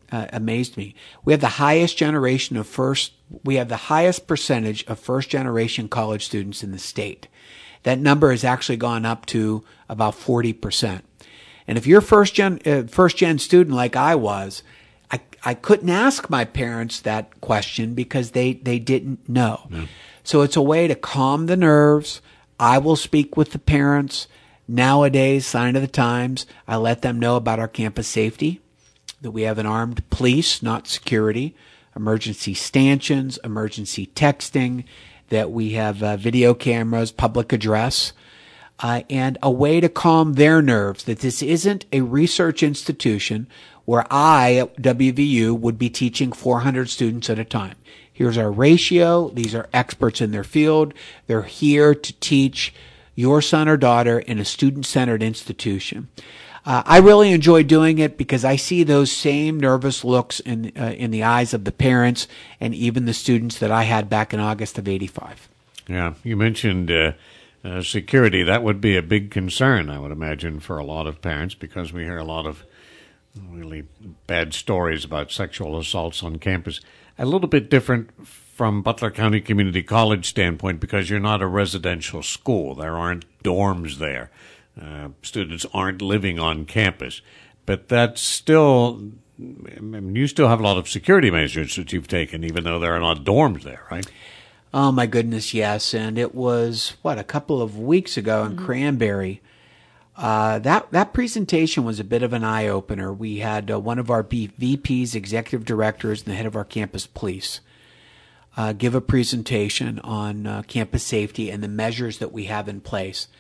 uh, amazed me. We have the highest generation of first, we have the highest percentage of first generation college students in the state. That number has actually gone up to about forty percent. And if you're first gen, uh, first gen student like I was, I, I couldn't ask my parents that question because they, they didn't know. Yeah. So it's a way to calm the nerves. I will speak with the parents. Nowadays, sign of the times, I let them know about our campus safety, that we have an armed police, not security, emergency stanchions, emergency texting, that we have uh, video cameras, public address, uh, and a way to calm their nerves, that this isn't a research institution where I at W V U would be teaching four hundred students at a time. Here's our ratio. These are experts in their field. They're here to teach your son or daughter in a student-centered institution. Uh, I really enjoy doing it because I see those same nervous looks in uh, in the eyes of the parents and even the students that I had back in August of eighty-five. Yeah, you mentioned uh, uh, security. That would be a big concern, I would imagine, for a lot of parents because we hear a lot of really bad stories about sexual assaults on campus. A little bit different from Butler County Community College standpoint because you're not a residential school. There aren't dorms there. Uh, students aren't living on campus. But that's still, I mean, you still have a lot of security measures that you've taken, even though there are not dorms there, right? Oh, my goodness, yes. And it was, what, a couple of weeks ago in mm-hmm. Cranberry. Uh, that, that presentation was a bit of an eye-opener. We had uh, one of our V Ps, executive directors, and the head of our campus police uh, give a presentation on uh, campus safety and the measures that we have in place.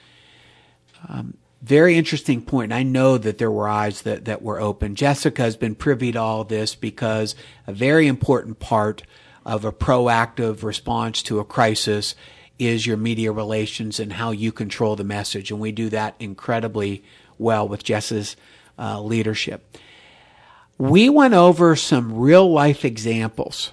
Um, very interesting point. I know that there were eyes that, that were open. Jessica has been privy to all this because a very important part of a proactive response to a crisis is your media relations and how you control the message. And we do that incredibly well with Jess's uh, leadership. We went over some real-life examples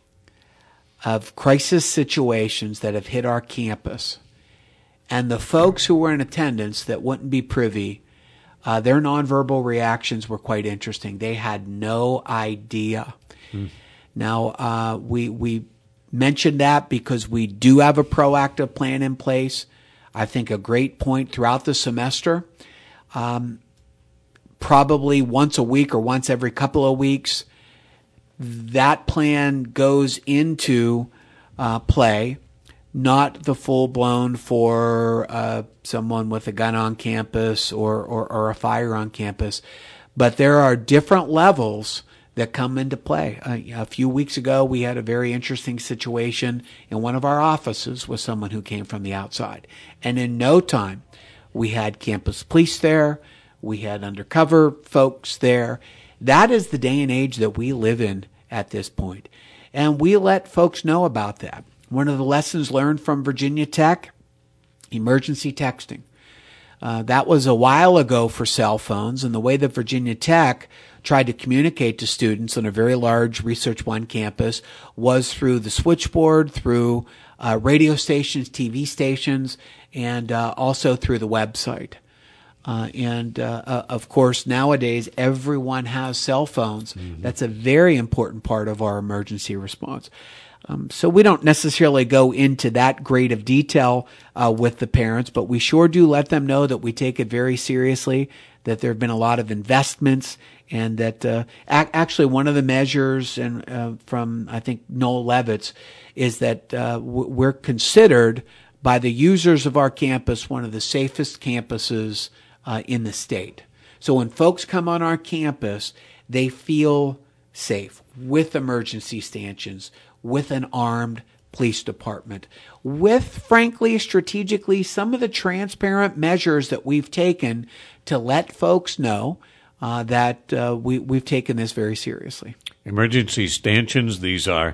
of crisis situations that have hit our campus. And the folks who were in attendance that wouldn't be privy, uh, their nonverbal reactions were quite interesting. They had no idea. Hmm. Now, uh, we we mentioned that because we do have a proactive plan in place. I think a great point throughout the semester, um, probably once a week or once every couple of weeks, that plan goes into uh, play. Not the full-blown for uh, someone with a gun on campus or, or, or a fire on campus, but there are different levels that come into play. Uh, a few weeks ago, we had a very interesting situation in one of our offices with someone who came from the outside. And in no time, we had campus police there. We had undercover folks there. That is the day and age that we live in at this point. And we let folks know about that. One of the lessons learned from Virginia Tech, emergency texting. Uh, that was a while ago for cell phones, and the way that Virginia Tech tried to communicate to students on a very large Research One campus was through the switchboard, through uh, radio stations, T V stations, and uh, also through the website. Uh, and, uh, uh, of course, nowadays, everyone has cell phones. Mm-hmm. That's a very important part of our emergency response. Um, so we don't necessarily go into that great of detail uh, with the parents, but we sure do let them know that we take it very seriously, that there have been a lot of investments, and that uh, ac- actually one of the measures and uh, from, I think, Noel Levitz is that uh, w- we're considered by the users of our campus one of the safest campuses uh, in the state. So when folks come on our campus, they feel safe with emergency stanchions, with an armed police department, with, frankly, strategically, some of the transparent measures that we've taken to let folks know uh, that uh, we, we've taken this very seriously. Emergency stanchions, these are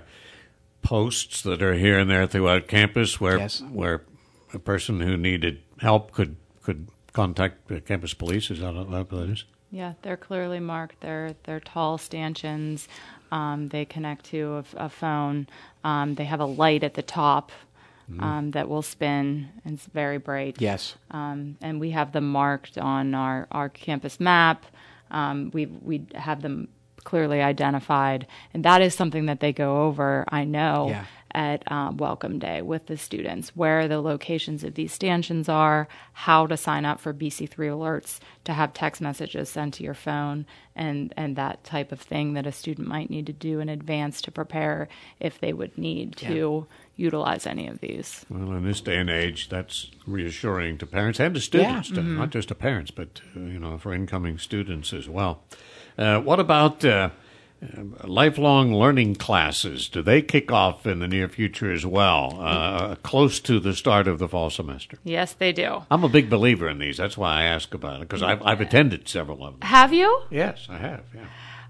posts that are here and there throughout campus where yes. where a person who needed help could, could contact the campus police. Is that what that is? Yeah, they're clearly marked. They're, they're tall stanchions. Um, they connect to a, a phone. Um, they have a light at the top um, mm. that will spin. And it's very bright. Yes. Um, and we have them marked on our, our campus map. Um, we we have them clearly identified. And that is something that they go over, I know, Yeah. at um, Welcome Day with the students, where the locations of these stanchions are, how to sign up for B C three alerts, to have text messages sent to your phone, and, and that type of thing that a student might need to do in advance to prepare if they would need to utilize any of these. Well, in this day and age, that's reassuring to parents and to students, Yeah. to, Mm-hmm. not just to parents, but uh, you know, for incoming students as well. Uh, what about uh, uh, lifelong learning classes? Do they kick off in the near future as well, uh, close to the start of the fall semester? Yes, they do. I'm a big believer in these. That's why I ask about it, because I've, I've attended several of them. Have you? Yes, I have, yeah.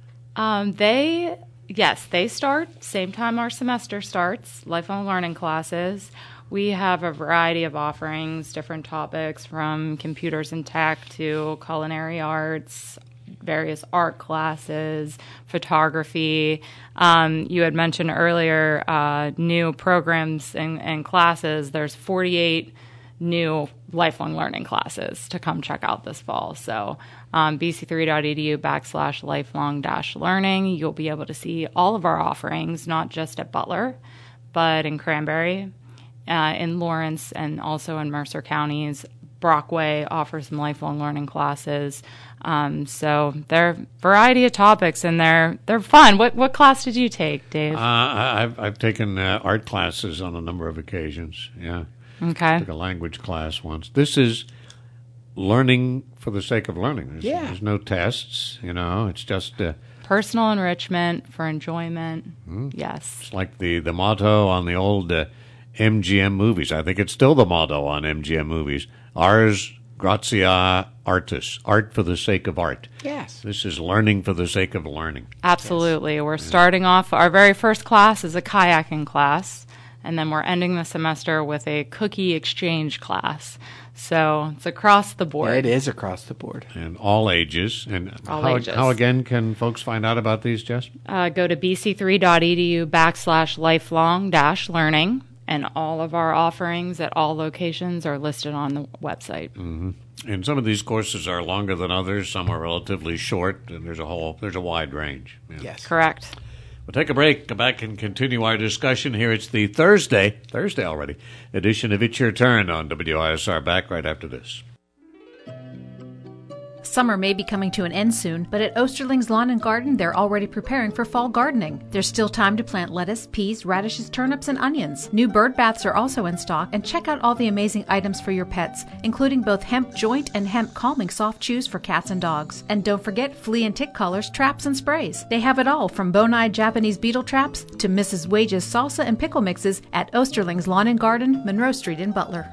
Um, they, yes, they start same time our semester starts, lifelong learning classes. We have a variety of offerings, different topics from computers and tech to culinary arts, various art classes, photography. Um, you had mentioned earlier uh, new programs and, and classes. There's forty-eight new lifelong learning classes to come check out this fall. So um, b c three dot e d u backslash lifelong dash learning, you'll be able to see all of our offerings, not just at Butler, but in Cranberry, uh, in Lawrence, and also in Mercer counties. Brockway offers some lifelong learning classes. Um, so there are a variety of topics, and they're they're fun. What what class did you take, Dave? Uh, I- I've, I've taken uh, art classes on a number of occasions, yeah. Okay. Took a language class once. This is learning for the sake of learning. There's, Yeah. there's no tests, you know. It's just uh, Personal enrichment for enjoyment. Yes. it's like the, the motto on the old uh, M G M movies. I think it's still the motto on M G M movies. Ars gratia artis, art for the sake of art. Yes. This is learning for the sake of learning. Absolutely. We're starting off, our very first class is a kayaking class, and then we're ending the semester with a cookie exchange class. So it's across the board. It is across the board. And all ages. And All how, ages. how again can folks find out about these, Jess? Uh, go to b c three dot e d u backslash lifelong dash learning, and all of our offerings at all locations are listed on the website. Mm-hmm. And some of these courses are longer than others. Some are relatively short, and there's a whole there's a wide range. Yeah. Yes. Correct. We'll take a break, come back and continue our discussion here. It's the Thursday, Thursday already, edition of It's Your Turn on W I S R. Back right after this. Summer may be coming to an end soon, but at Osterling's Lawn and Garden, they're already preparing for fall gardening. There's still time to plant lettuce, peas, radishes, turnips, and onions. New bird baths are also in stock, and check out all the amazing items for your pets, including both hemp joint and hemp calming soft chews for cats and dogs. And don't forget flea and tick collars, traps, and sprays. They have it all, from bone-eyed Japanese beetle traps to Missus Wage's salsa and pickle mixes at Osterling's Lawn and Garden, Monroe Street in Butler.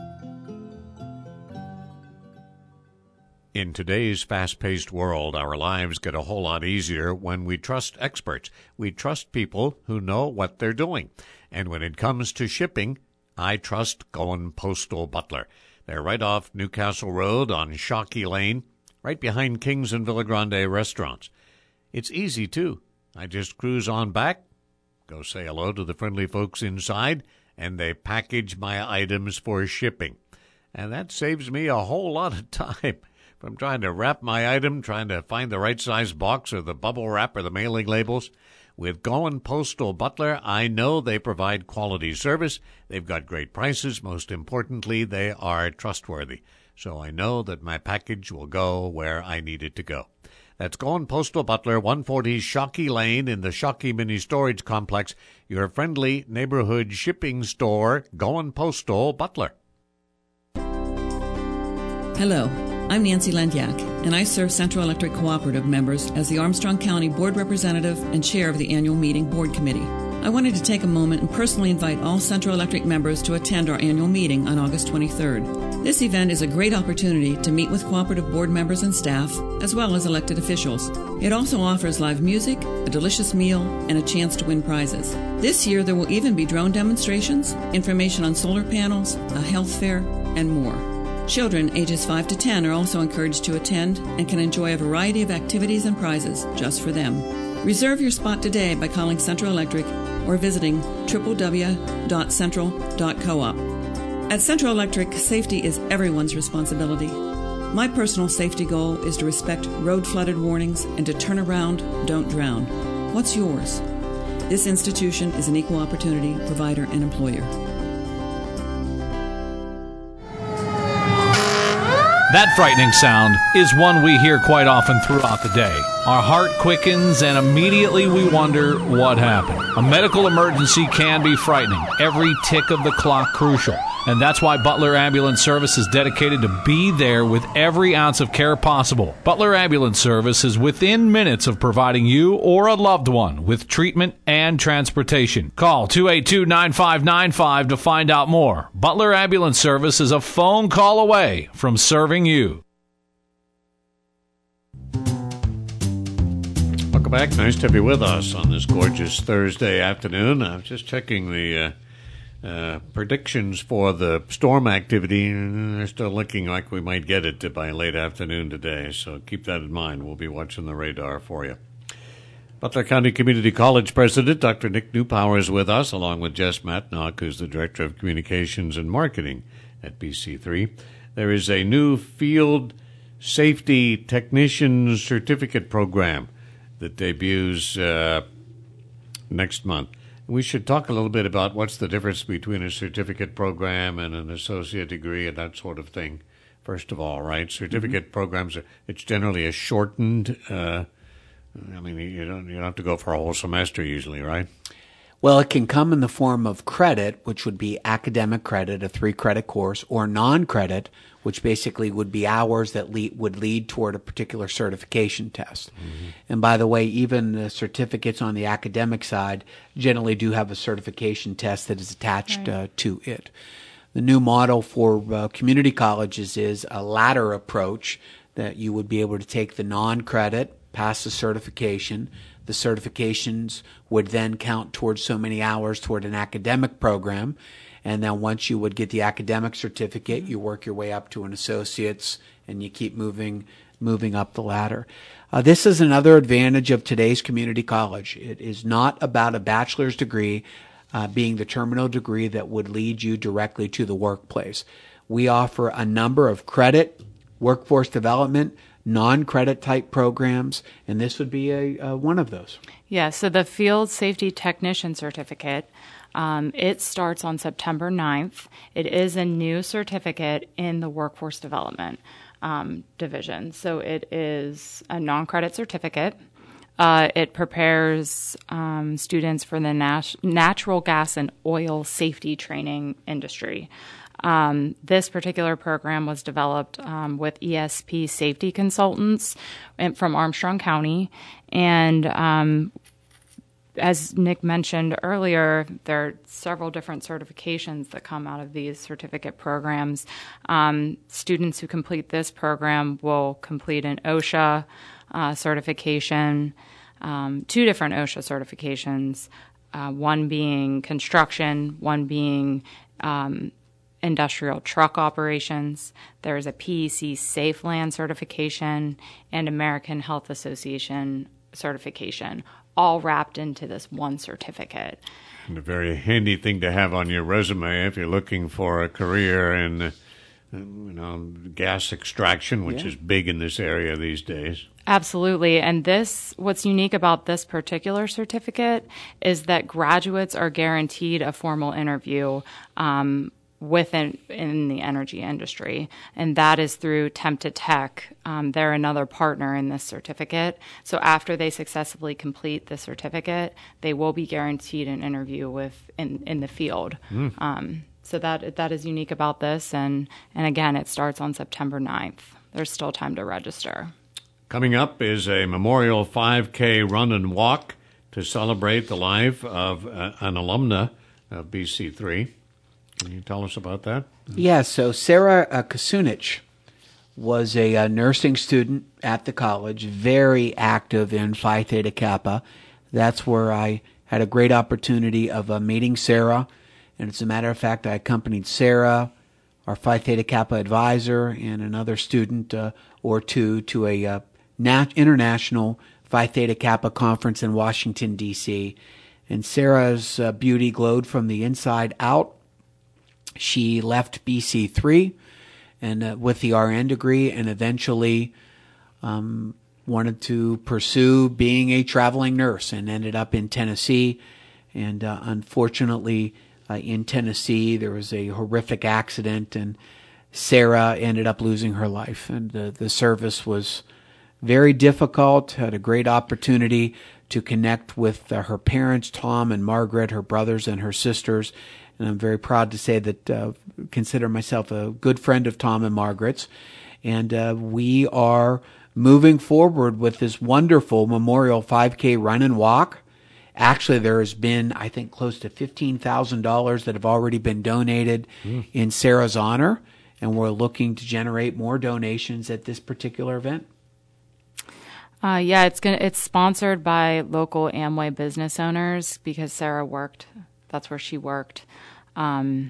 In today's fast-paced world, our lives get a whole lot easier when we trust experts. We trust people who know what they're doing. And when it comes to shipping, I trust Going Postal Butler. They're right off Newcastle Road on Shockey Lane, right behind Kings and Villa Grande restaurants. It's easy, too. I just cruise on back, go say hello to the friendly folks inside, and they package my items for shipping. And that saves me a whole lot of time. I'm trying to wrap my item, trying to find the right size box or the bubble wrap or the mailing labels. With Going Postal Butler, I know they provide quality service. They've got great prices. Most importantly, they are trustworthy. So I know that my package will go where I need it to go. That's Going Postal Butler, one forty Shockey Lane in the Shockey Mini Storage Complex, your friendly neighborhood shipping store, Going Postal Butler. Hello. I'm Nancy Landyak, and I serve Central Electric Cooperative members as the Armstrong County Board Representative and Chair of the Annual Meeting Board Committee. I wanted to take a moment and personally invite all Central Electric members to attend our annual meeting on August twenty-third. This event is a great opportunity to meet with cooperative board members and staff, as well as elected officials. It also offers live music, a delicious meal, and a chance to win prizes. This year there will even be drone demonstrations, information on solar panels, a health fair, and more. Children ages five to ten are also encouraged to attend and can enjoy a variety of activities and prizes just for them. Reserve your spot today by calling Central Electric or visiting w w w dot central dot coop. At Central Electric, safety is everyone's responsibility. My personal safety goal is to respect road flooded warnings and to turn around, don't drown. What's yours? This institution is an equal opportunity provider and employer. That frightening sound is one we hear quite often throughout the day. Our heart quickens and immediately we wonder what happened. A medical emergency can be frightening, every tick of the clock crucial. And that's why Butler Ambulance Service is dedicated to be there with every ounce of care possible. Butler Ambulance Service is within minutes of providing you or a loved one with treatment and transportation. Call two eight two, nine five nine five to find out more. Butler Ambulance Service is a phone call away from serving you. Welcome back. Nice to have you with us on this gorgeous Thursday afternoon. I was just checking the uh, uh, predictions for the storm activity. They're still looking like we might get it by late afternoon today, so keep that in mind. We'll be watching the radar for you. Butler County Community College President Doctor Nick Newpower is with us, along with Jess Matnock, who's the Director of Communications and Marketing at B C three. There is a new Field Safety Technician Certificate Program that debuts uh, next month. We should talk a little bit about what's the difference between a certificate program and an associate degree and that sort of thing. First of all, right? Certificate mm-hmm. programs, are, it's generally a shortened, uh, I mean, you don't, you don't have to go for a whole semester usually, right? Well, it can come in the form of credit, which would be academic credit, a three-credit course, or non-credit, which basically would be hours that lead, would lead toward a particular certification test. Mm-hmm. And by the way, even the certificates on the academic side generally do have a certification test that is attached right. uh, to it. The new model for uh, community colleges is a ladder approach that you would be able to take the non-credit, pass the certification. The certifications would then count towards so many hours toward an academic program. And then once you would get the academic certificate, you work your way up to an associate's, and you keep moving moving up the ladder. Uh, this is another advantage of today's community college. It is not about a bachelor's degree uh, being the terminal degree that would lead you directly to the workplace. We offer a number of credit, workforce development, non-credit type programs, and this would be a, a one of those. Yeah, so the Field Safety Technician Certificate, um, it starts on September ninth. It is a new certificate in the workforce development um, division. So it is a non-credit certificate. Uh, it prepares um, students for the nat- natural gas and oil safety training industry. Um, this particular program was developed um, with E S P safety consultants from Armstrong County. And um, as Nick mentioned earlier, there are several different certifications that come out of these certificate programs. Um, students who complete this program will complete an OSHA uh, certification, um, two different OSHA certifications, uh, one being construction, one being um, industrial truck operations. There's a P E C Safe Land certification and American Health Association certification, all wrapped into this one certificate. And a very handy thing to have on your resume if you're looking for a career in, uh, you know, gas extraction, which yeah. is big in this area these days. Absolutely. And this, what's unique about this particular certificate is that graduates are guaranteed a formal interview um, within in the energy industry, and that is through Temp to Tech. Um, they're another partner in this certificate. So after they successfully complete the certificate, they will be guaranteed an interview with in, in the field. Mm. Um, so that that is unique about this, and, and again, it starts on September ninth. There's still time to register. Coming up is a Memorial five K run and walk to celebrate the life of uh, an alumna of B C three. Can you tell us about that? Yeah, so Sarah uh, Kasunich was a uh, nursing student at the college, very active in Phi Theta Kappa. That's where I had a great opportunity of uh, meeting Sarah. And as a matter of fact, I accompanied Sarah, our Phi Theta Kappa advisor, and another student uh, or two to a uh, nat- international Phi Theta Kappa conference in Washington, D C. And Sarah's uh, beauty glowed from the inside out. She left B C three and uh, with the R N degree, and eventually um, wanted to pursue being a traveling nurse, and ended up in Tennessee. And uh, unfortunately, uh, in Tennessee, there was a horrific accident, and Sarah ended up losing her life. And the, the service was very difficult. Had a great opportunity to connect with uh, her parents, Tom and Margaret, her brothers and her sisters. And I'm very proud to say that uh, consider myself a good friend of Tom and Margaret's. And uh, we are moving forward with this wonderful Memorial five K run and walk. Actually, there has been, I think, close to fifteen thousand dollars that have already been donated mm. in Sarah's honor. And we're looking to generate more donations at this particular event. Uh, yeah, it's gonna. It's sponsored by local Amway business owners because Sarah worked. That's where she worked. Um,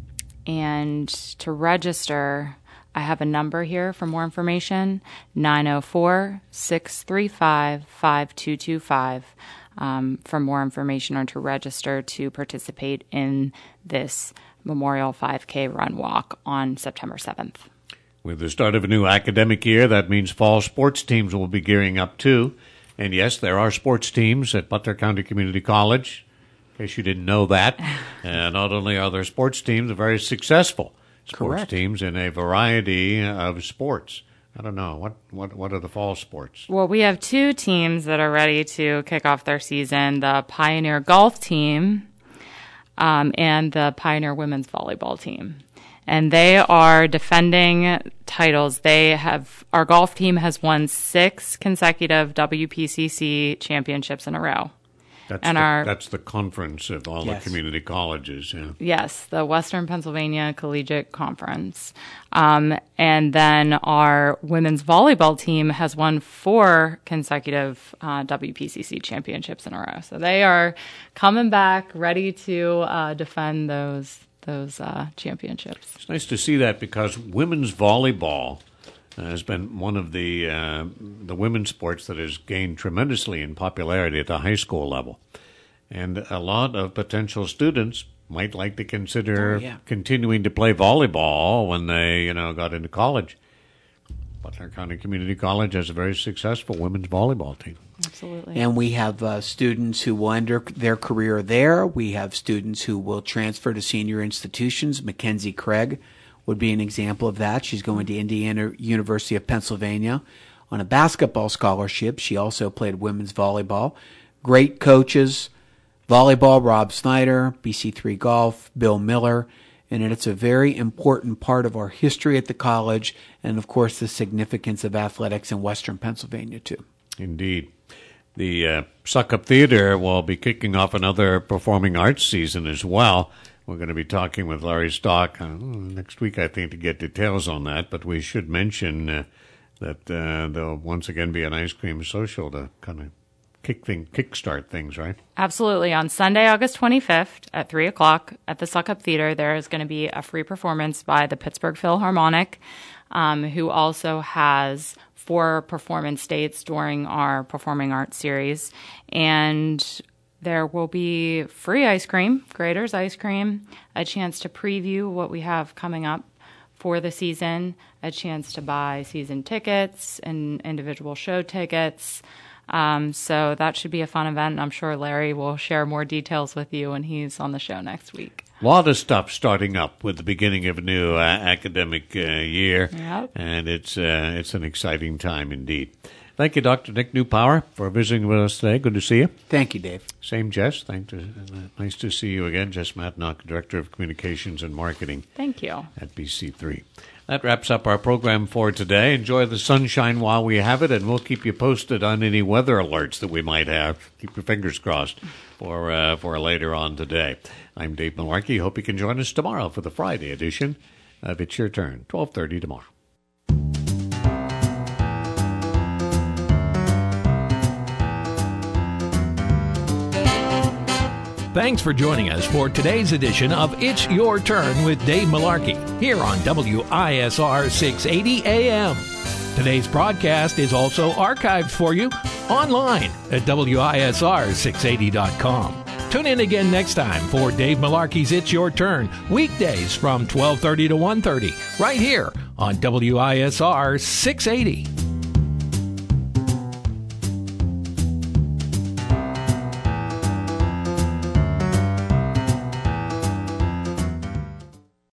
and to register, I have a number here for more information: nine oh four, six three five, five two two five. Um, for more information or to register to participate in this Memorial five K Run Walk on September seventh. With the start of a new academic year, that means fall sports teams will be gearing up too. And yes, there are sports teams at Butler County Community College, in case you didn't know that. And not only are there sports teams, they're very successful sports Correct. teams in a variety of sports. I don't know. What, what, what are the fall sports? Well, we have two teams that are ready to kick off their season, the Pioneer Golf Team Um, and the Pioneer Women's Volleyball Team. And they are defending titles. They have, our golf team has won six consecutive W P C C championships in a row. That's, and the, our, that's the conference of all yes. the community colleges. Yeah. Yes, the Western Pennsylvania Collegiate Conference. Um, and then our women's volleyball team has won four consecutive uh, W P C C championships in a row. So they are coming back, ready to uh, defend those those uh, championships. It's nice to see that because women's volleyball uh, has been one of the uh, the women's sports that has gained tremendously in popularity at the high school level. And a lot of potential students might like to consider oh, yeah. continuing to play volleyball when they, you know, got into college. Butler County Community College has a very successful women's volleyball team. Absolutely. And we have uh, students who will end their career there. We have students who will transfer to senior institutions. Mackenzie Craig would be an example of that. She's going to Indiana University of Pennsylvania on a basketball scholarship. She also played women's volleyball. Great coaches. Volleyball, Rob Snyder, B C three Golf, Bill Miller. And it's a very important part of our history at the college and, of course, the significance of athletics in Western Pennsylvania, too. Indeed. The uh, Suckup Theater will be kicking off another performing arts season as well. We're going to be talking with Larry Stock uh, next week, I think, to get details on that. But we should mention uh, that uh, there'll once again be an ice cream social to kind of kick thing, kickstart things, right? Absolutely. On Sunday, August twenty-fifth at three o'clock at the Suckup Theater, there is going to be a free performance by the Pittsburgh Philharmonic, um, who also has four performance dates during our Performing Arts series. And there will be free ice cream, Grader's ice cream, a chance to preview what we have coming up for the season, a chance to buy season tickets and individual show tickets. Um, so that should be a fun event. I'm sure Larry will share more details with you when he's on the show next week. A lot of stuff starting up with the beginning of a new uh, academic uh, year, yep. and it's uh, it's an exciting time indeed. Thank you, Doctor Nick Newpower, for visiting with us today. Good to see you. Thank you, Dave. Same, Jess. Thank you. Uh, nice to see you again. Jess Matnock, Director of Communications and Marketing. Thank you. At B C three. That wraps up our program for today. Enjoy the sunshine while we have it, and we'll keep you posted on any weather alerts that we might have. Keep your fingers crossed for uh, for later on today. I'm Dave Malarkey. Hope you can join us tomorrow for the Friday edition of It's Your Turn, twelve thirty tomorrow. Thanks for joining us for today's edition of It's Your Turn with Dave Malarkey here on W I S R six eighty A M. Today's broadcast is also archived for you online at W I S R six eighty dot com. Tune in again next time for Dave Malarkey's It's Your Turn, weekdays from twelve thirty to one thirty, right here on W I S R six eighty.